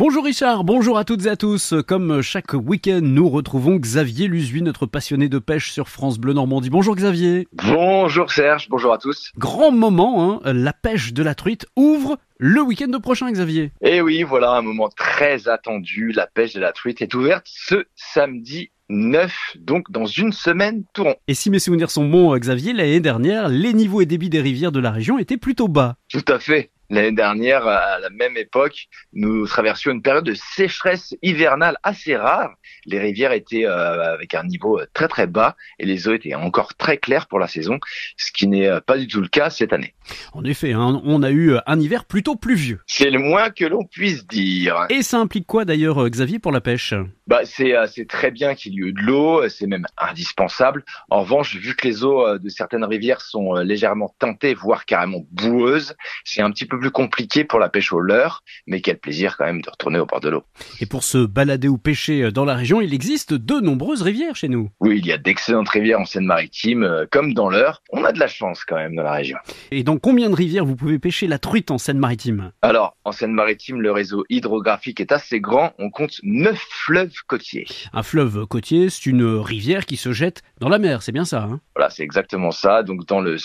Bonjour Richard, bonjour à toutes et à tous. Comme chaque week-end, nous retrouvons Xavier Luzuy, notre passionné de pêche sur France Bleu Normandie. Bonjour Xavier. Bonjour Serge, bonjour à tous. Grand moment, la pêche de la truite ouvre le week-end prochain, Xavier. Et oui, voilà un moment très attendu. La pêche de la truite est ouverte ce samedi 9, donc dans une semaine tout rond. Et si mes souvenirs sont bons, Xavier, l'année dernière, les niveaux et débits des rivières de la région étaient plutôt bas. Tout à fait. L'année dernière, à la même époque, nous traversions une période de sécheresse hivernale assez rare. Les rivières étaient avec un niveau très très bas et les eaux étaient encore très claires pour la saison, ce qui n'est pas du tout le cas cette année. En effet, on a eu un hiver plutôt pluvieux. C'est le moins que l'on puisse dire. Et ça implique quoi d'ailleurs, Xavier, pour la pêche ? C'est très bien qu'il y ait eu de l'eau, c'est même indispensable. En revanche, vu que les eaux de certaines rivières sont légèrement teintées, voire carrément boueuses, c'est un petit peu plus compliqué pour la pêche au leurre, mais quel plaisir quand même de retourner au bord de l'eau. Et pour se balader ou pêcher dans la région, il existe de nombreuses rivières chez nous. Oui, il y a d'excellentes rivières en Seine-Maritime, comme dans l'Eure. On a de la chance quand même dans la région. Et dans combien de rivières vous pouvez pêcher la truite en Seine-Maritime ? Alors, en Seine-Maritime, le réseau hydrographique est assez grand. On compte 9 fleuves côtiers. Un fleuve côtier, c'est une rivière qui se jette dans la mer, c'est bien ça, hein ? Voilà, c'est exactement ça. Donc, dans le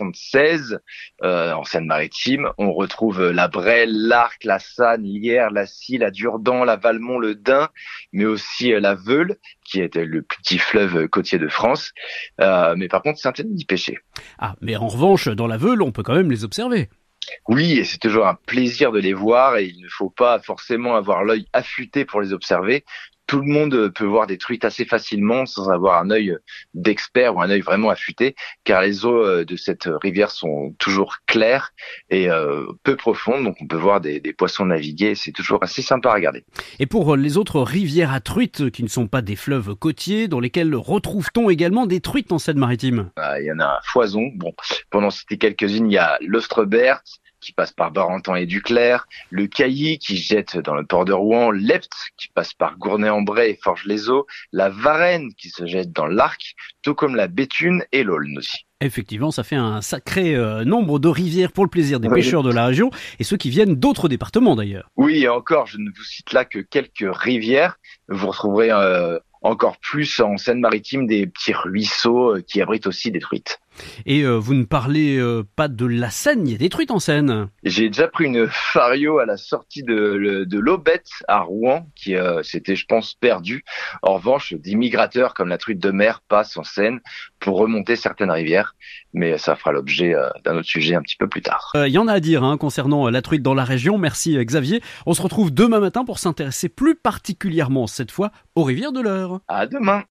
76, en Seine-Maritime, on retrouve la Brelle, l'Arc, la Sanne, l'Yerre, la Scie, la Durdan, la Valmont, le Dain, mais aussi la Veule, qui est le plus petit fleuve côtier de France. Mais par contre, c'est interdit d'y pêcher. Ah, mais en revanche, dans la Veule, on peut quand même les observer. Oui, et c'est toujours un plaisir de les voir et il ne faut pas forcément avoir l'œil affûté pour les observer. Tout le monde peut voir des truites assez facilement sans avoir un œil d'expert ou un œil vraiment affûté, car les eaux de cette rivière sont toujours claires et peu profondes, donc on peut voir des poissons naviguer, c'est toujours assez sympa à regarder. Et pour les autres rivières à truites qui ne sont pas des fleuves côtiers, dans lesquels retrouve-t-on également des truites en Seine-Maritime ? Il y en a à foison. Bon, pour en citer quelques-unes, il y a l'Ostrebert, qui passe par Barentan et Duclair, le Cailly qui jette dans le port de Rouen, l'Epte qui passe par Gournay-en-Bray et Forges-les-Eaux, la Varenne qui se jette dans l'Arc, tout comme la Béthune et l'Aulne aussi. Effectivement, ça fait un sacré nombre de rivières pour le plaisir des pêcheurs de la région et ceux qui viennent d'autres départements d'ailleurs. Oui, et encore, je ne vous cite là que quelques rivières. Vous retrouverez encore plus en Seine-Maritime des petits ruisseaux qui abritent aussi des truites. Et vous ne parlez pas de la Seine, il y a des truites en Seine. J'ai déjà pris une fario à la sortie de l'Aubette à Rouen, qui s'était, je pense, perdue. En revanche, des migrateurs comme la truite de mer passent en Seine pour remonter certaines rivières, mais ça fera l'objet d'un autre sujet un petit peu plus tard. Il y en a à dire concernant la truite dans la région. Merci Xavier. On se retrouve demain matin pour s'intéresser plus particulièrement cette fois aux rivières de l'Eure. À demain.